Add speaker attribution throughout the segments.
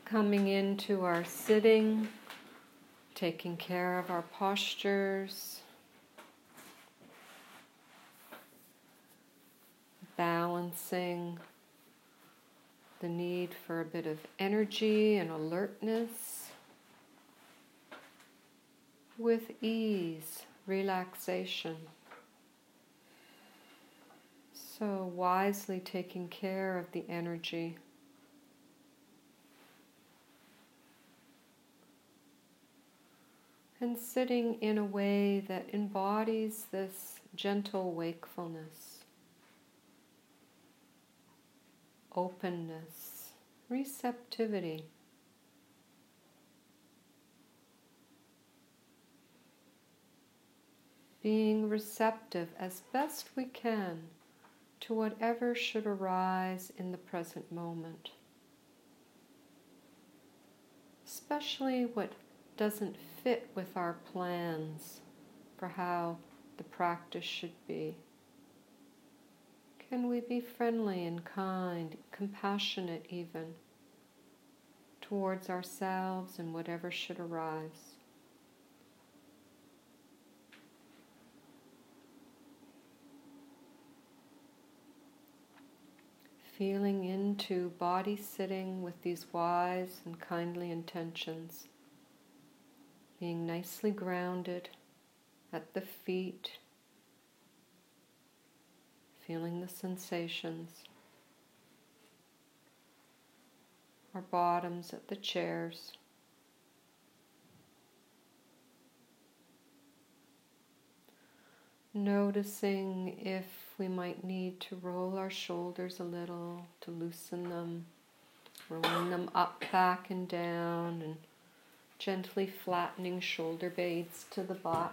Speaker 1: Coming into our sitting, taking care of our postures, balancing the need for a bit of energy and alertness with ease, relaxation. So wisely taking care of the energy. And sitting in a way that embodies this gentle wakefulness, openness, receptivity. Being receptive as best we can to whatever should arise in the present moment, especially what doesn't fit with our plans for how the practice should be. Can we be friendly and kind, compassionate even, towards ourselves and whatever should arise? Feeling into body sitting with these wise and kindly intentions. Being nicely grounded at the feet, feeling the sensations, our bottoms at the chairs. Noticing if we might need to roll our shoulders a little to loosen them, rolling them up, back, and down, and gently flattening shoulder blades to the back,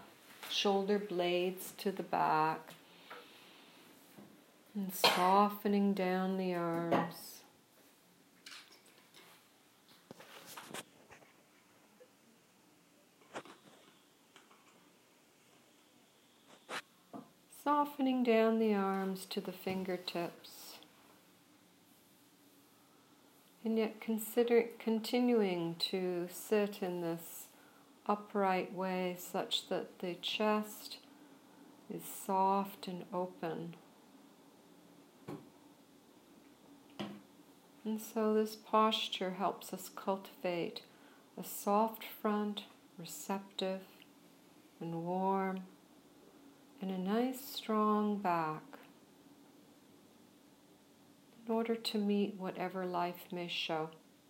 Speaker 1: and softening down the arms. Softening down the arms to the fingertips. And yet continuing to sit in this upright way such that the chest is soft and open. And so this posture helps us cultivate a soft front, receptive and warm, and a nice strong back in order to meet whatever life may show.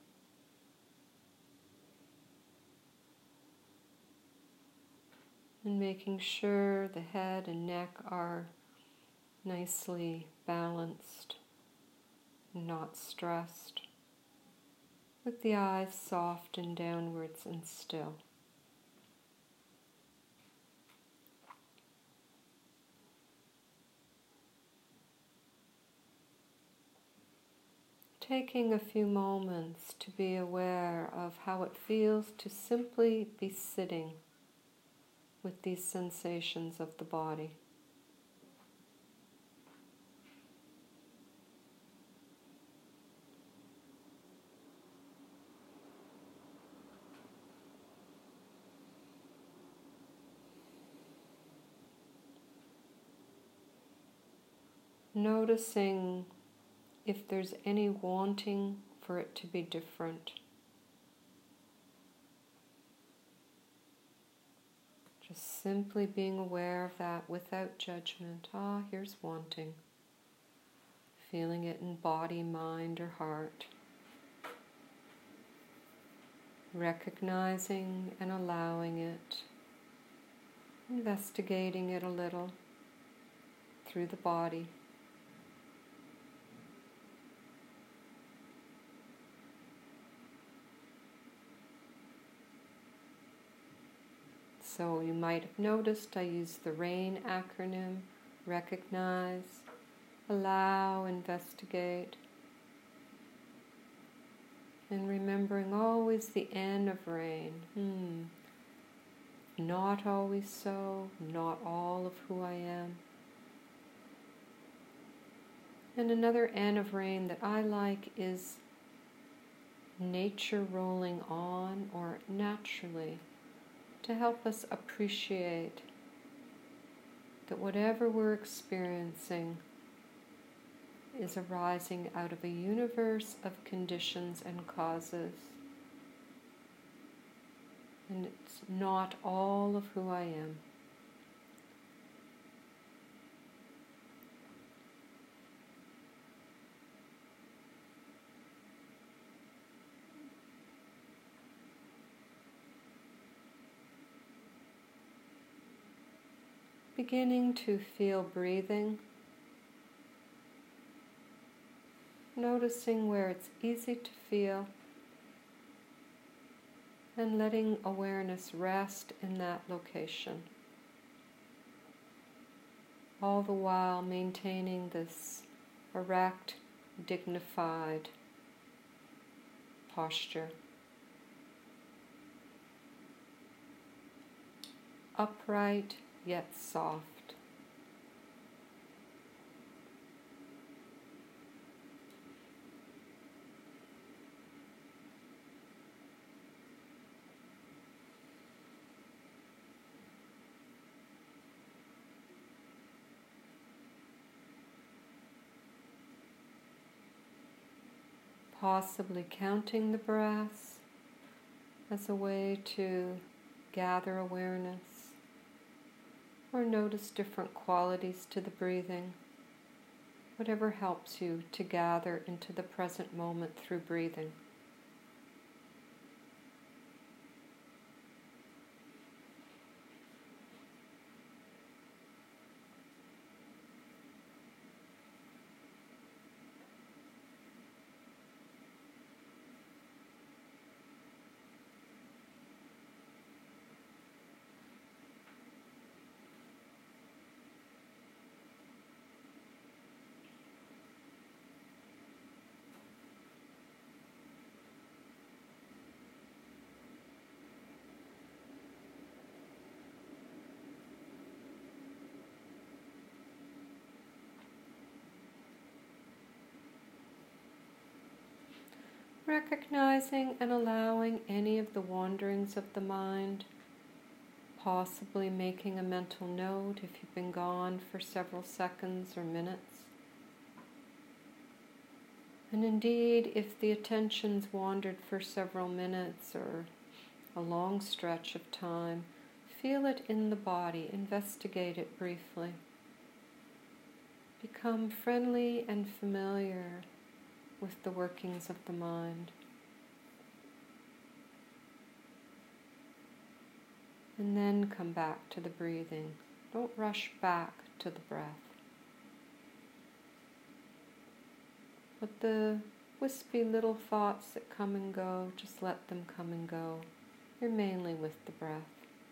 Speaker 1: And making sure the head and neck are nicely balanced, not stressed, with the eyes soft and downwards and still. Taking a few moments to be aware of how it feels to simply be sitting with these sensations of the body. Noticing if there's any wanting for it to be different. Just simply being aware of that without judgment. Here's wanting. Feeling it in body, mind, or heart. Recognizing and allowing it. Investigating it a little through the body. So you might have noticed I use the RAIN acronym: recognize, allow, investigate. And remembering always the N of RAIN. Not always so, not all of who I am. And another N of RAIN that I like is nature rolling on or naturally, to help us appreciate that whatever we're experiencing is arising out of a universe of conditions and causes. And it's not all of who I am. Beginning to feel breathing, noticing where it's easy to feel, and letting awareness rest in that location. All the while maintaining this erect, dignified posture. Upright yet soft. Possibly counting the breaths as a way to gather awareness, or notice different qualities to the breathing, whatever helps you to gather into the present moment through breathing. Recognizing and allowing any of the wanderings of the mind, possibly making a mental note if you've been gone for several seconds or minutes. And indeed, if the attention's wandered for several minutes or a long stretch of time, feel it in the body, investigate it briefly. Become friendly and familiar with the workings of the mind. And then come back to the breathing. Don't rush back to the breath. But the wispy little thoughts that come and go, just let them come and go. You're mainly with the breath.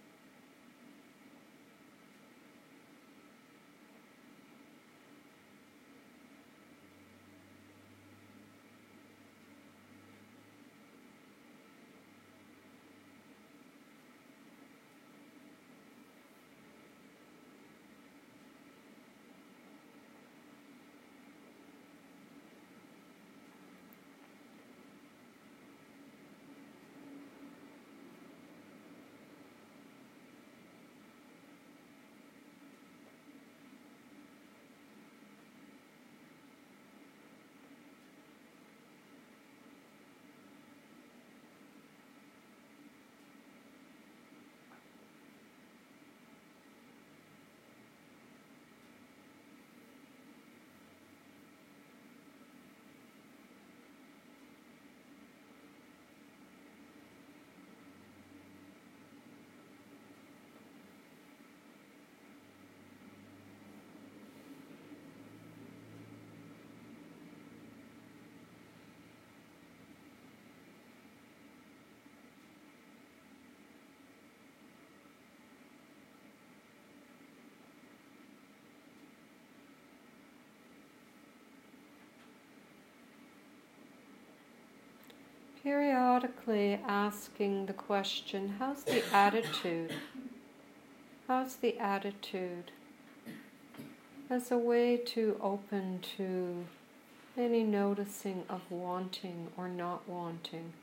Speaker 1: Periodically asking the question, how's the attitude? How's the attitude? As a way to open to any noticing of wanting or not wanting.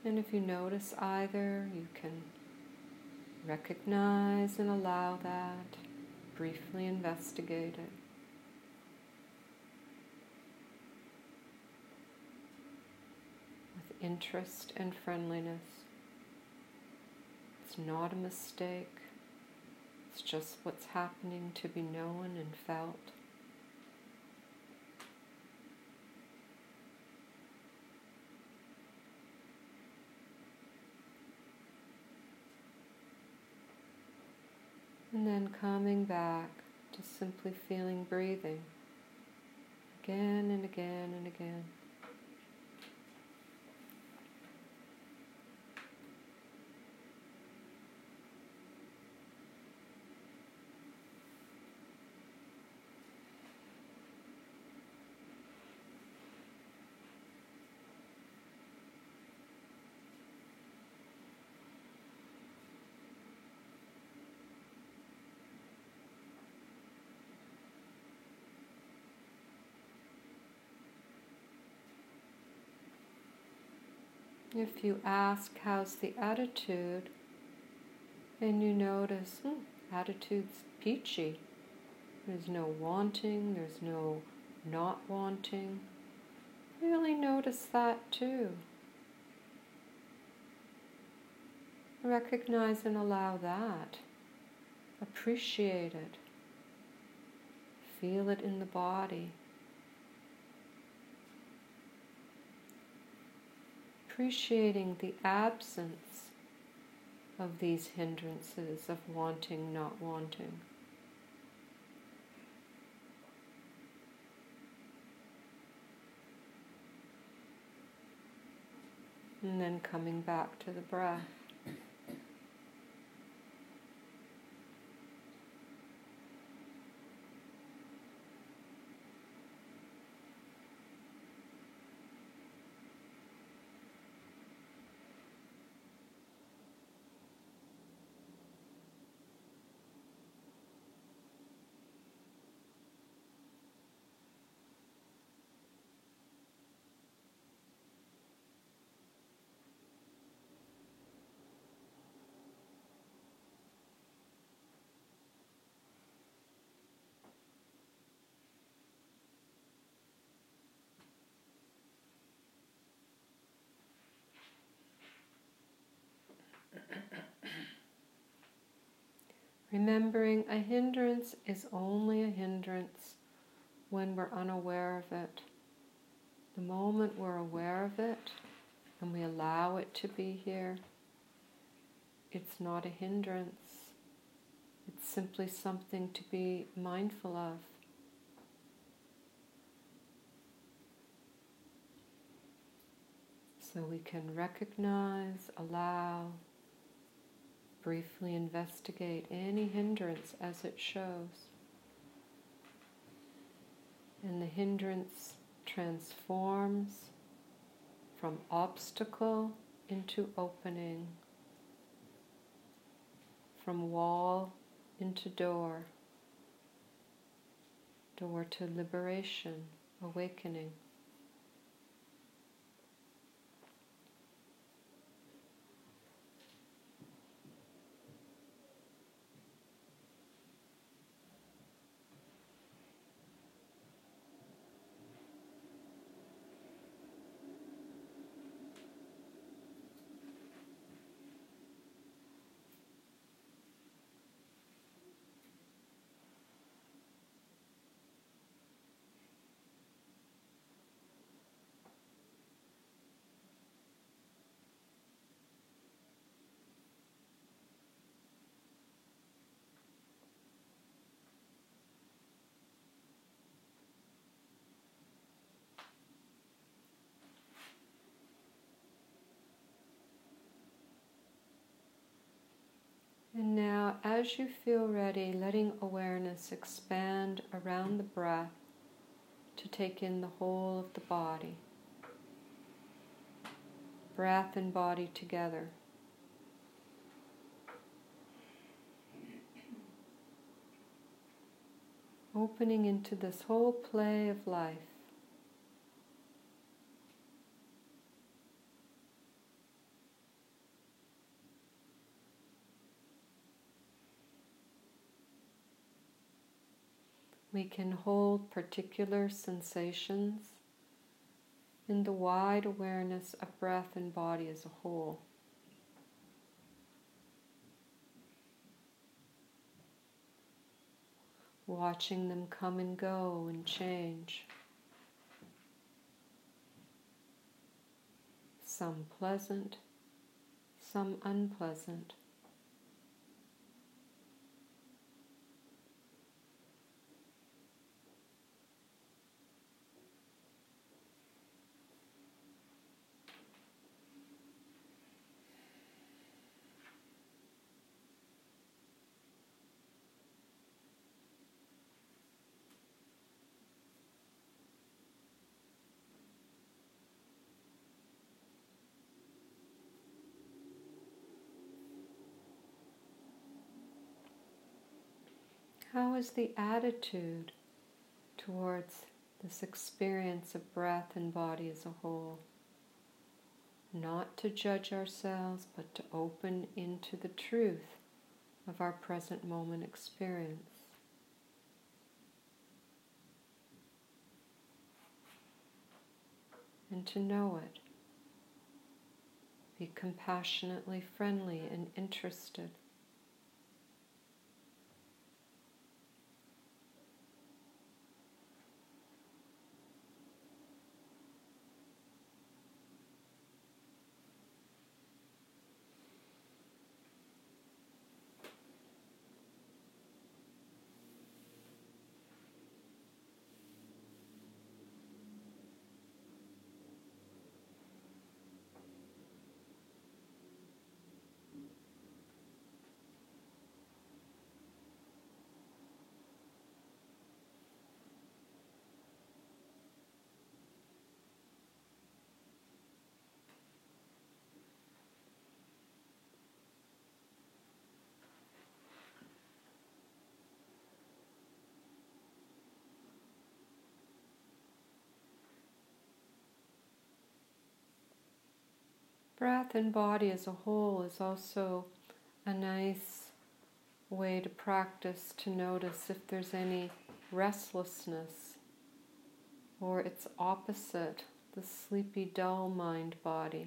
Speaker 1: And if you notice either, you can recognize and allow that, briefly investigate it. With interest and friendliness. It's not a mistake. It's just what's happening to be known and felt. And then coming back to simply feeling breathing again and again and again. If you ask, how's the attitude, and you notice, attitude's peachy. There's no wanting, there's no not wanting. Really notice that too. Recognize and allow that. Appreciate it. Feel it in the body. Appreciating the absence of these hindrances of wanting, not wanting. And then coming back to the breath. Remembering a hindrance is only a hindrance when we're unaware of it. The moment we're aware of it and we allow it to be here, it's not a hindrance. It's simply something to be mindful of. So we can recognize, allow, briefly investigate any hindrance as it shows. And the hindrance transforms from obstacle into opening, from wall into door, door to liberation, awakening. And now, as you feel ready, letting awareness expand around the breath to take in the whole of the body. Breath and body together. Opening into this whole play of life. We can hold particular sensations in the wide awareness of breath and body as a whole. Watching them come and go and change. Some pleasant, some unpleasant. How is the attitude towards this experience of breath and body as a whole? Not to judge ourselves, but to open into the truth of our present moment experience. And to know it. Be compassionately friendly and interested. Breath and body as a whole is also a nice way to practice to notice if there's any restlessness or its opposite, the sleepy, dull mind body.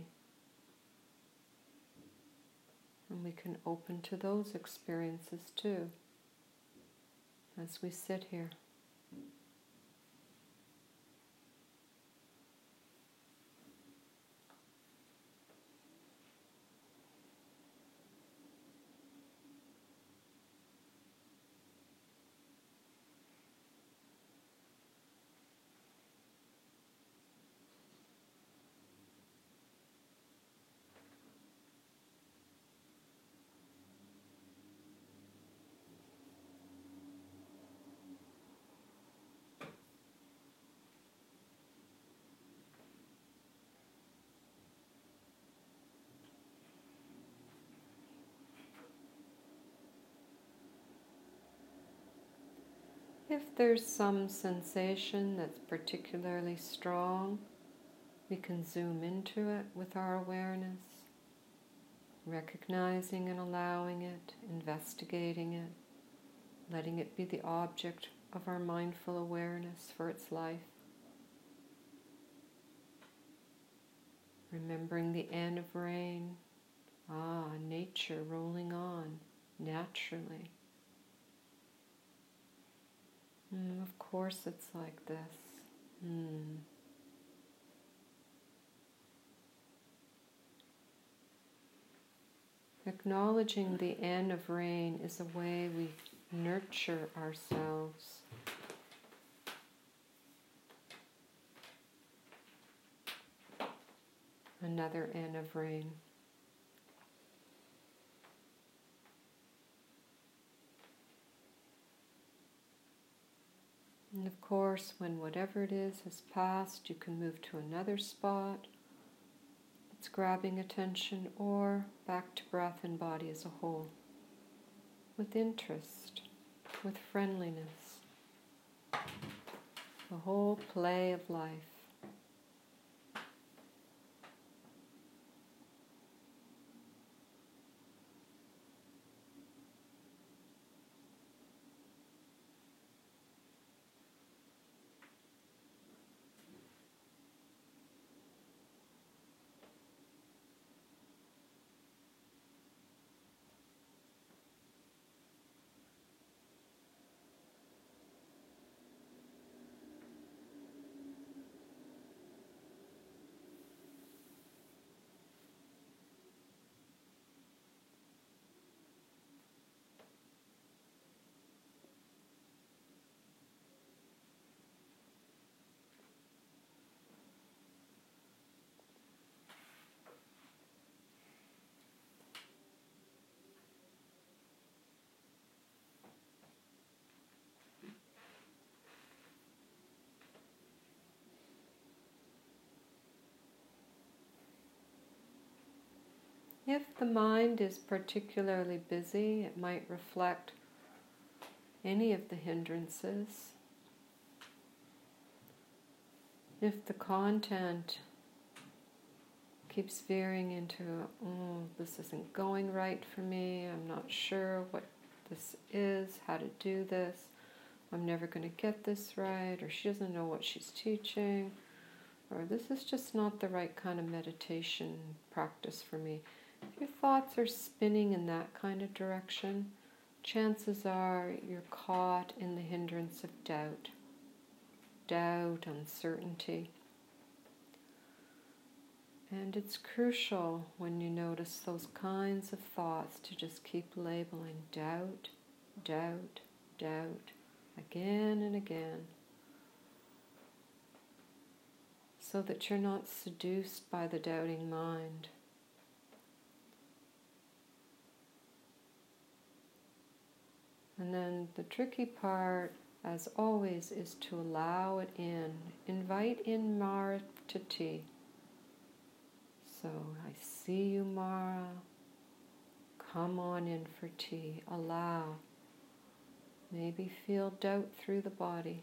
Speaker 1: And we can open to those experiences too as we sit here. If there's some sensation that's particularly strong, we can zoom into it with our awareness, recognizing and allowing it, investigating it, letting it be the object of our mindful awareness for its life. Remembering the N of rain, nature rolling on naturally. Of course it's like this. Acknowledging the N of rain is a way we nurture ourselves. Another N of rain. And of course, when whatever it is has passed, you can move to another spot that's grabbing attention, or back to breath and body as a whole, with interest, with friendliness, the whole play of life. If the mind is particularly busy, it might reflect any of the hindrances. If the content keeps veering into, oh, this isn't going right for me, I'm not sure what this is, how to do this, I'm never going to get this right, or she doesn't know what she's teaching, or this is just not the right kind of meditation practice for me. If your thoughts are spinning in that kind of direction, chances are you're caught in the hindrance of doubt, uncertainty. And it's crucial when you notice those kinds of thoughts to just keep labeling doubt, again and again, so that you're not seduced by the doubting mind. And then the tricky part, as always, is to allow it in. Invite in Mara to tea. So, I see you, Mara. Come on in for tea. Allow. Maybe feel doubt through the body.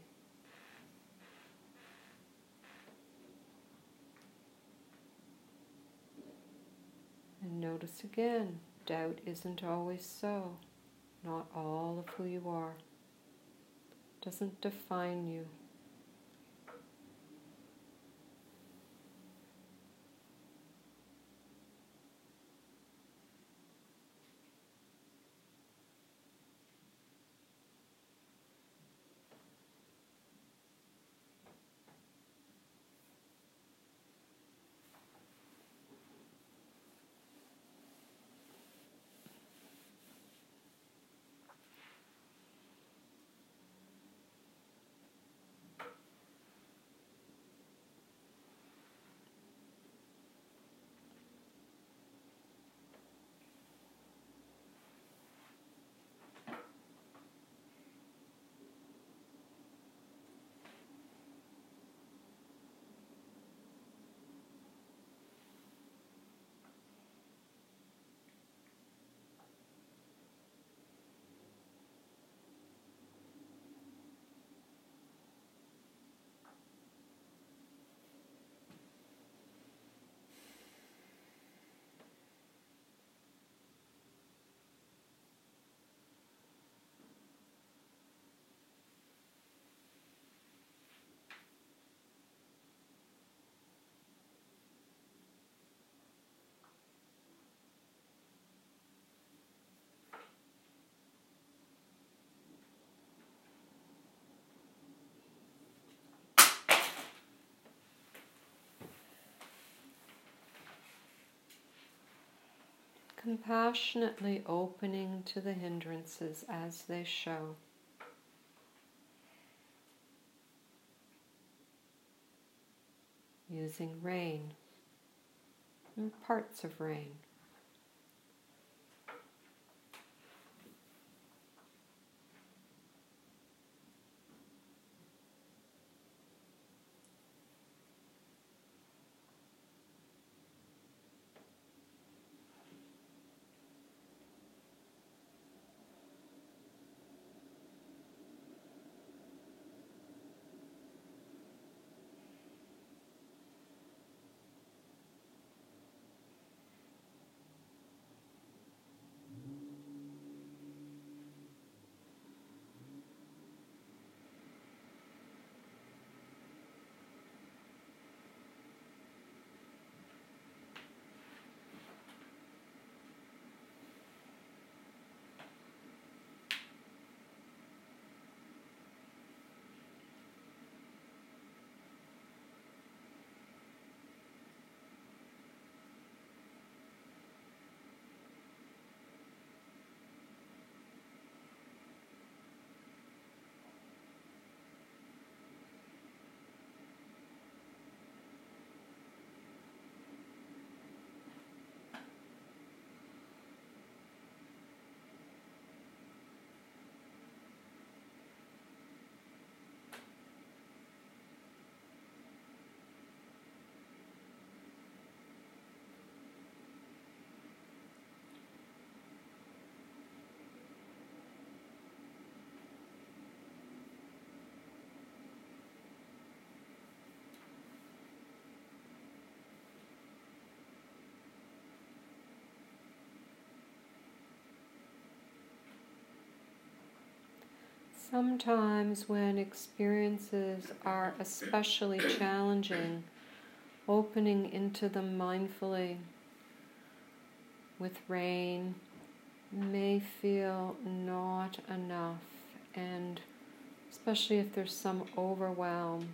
Speaker 1: And notice again, doubt isn't always so. Not all of who you are. Doesn't define you. Compassionately opening to the hindrances as they show. Using rain, or parts of rain. Sometimes when experiences are especially challenging, opening into them mindfully with rain may feel not enough, and especially if there's some overwhelm.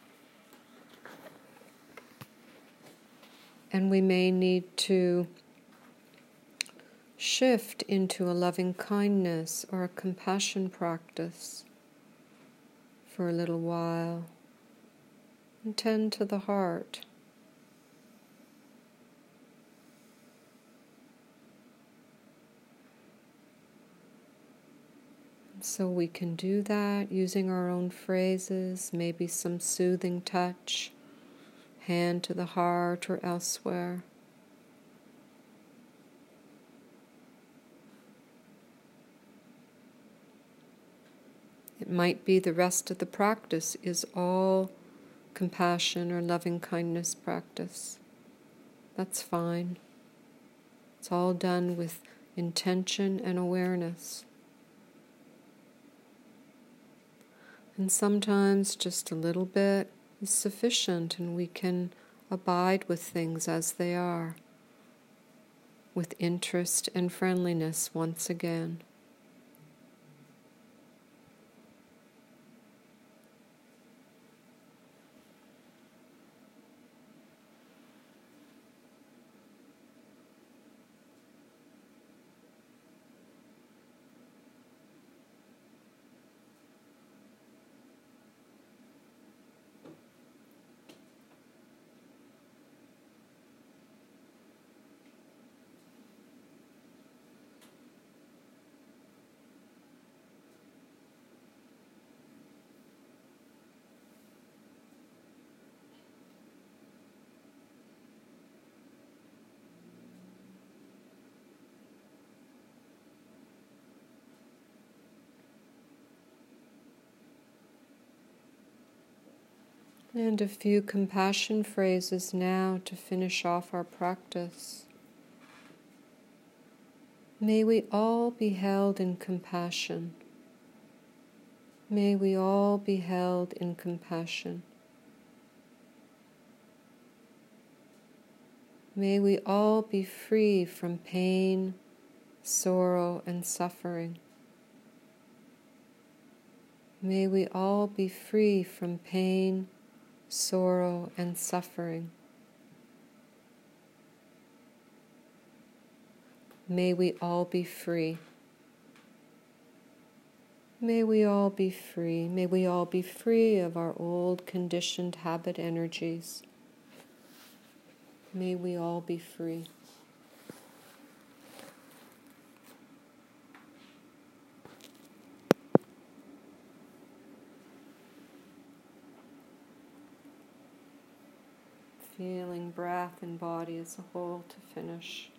Speaker 1: And we may need to shift into a loving kindness or a compassion practice for a little while and tend to the heart. So we can do that using our own phrases, maybe some soothing touch, hand to the heart or elsewhere. It might be the rest of the practice is all compassion or loving kindness practice. That's fine. It's all done with intention and awareness. And sometimes just a little bit is sufficient, and we can abide with things as they are, with interest and friendliness once again. And a few compassion phrases now to finish off our practice. May we all be held in compassion. May we all be held in compassion. May we all be free from pain, sorrow, and suffering. May we all be free from pain, sorrow, and suffering. May we all be free. May we all be free. May we all be free of our old conditioned habit energies. May we all be free. Feeling breath and body as a whole to finish.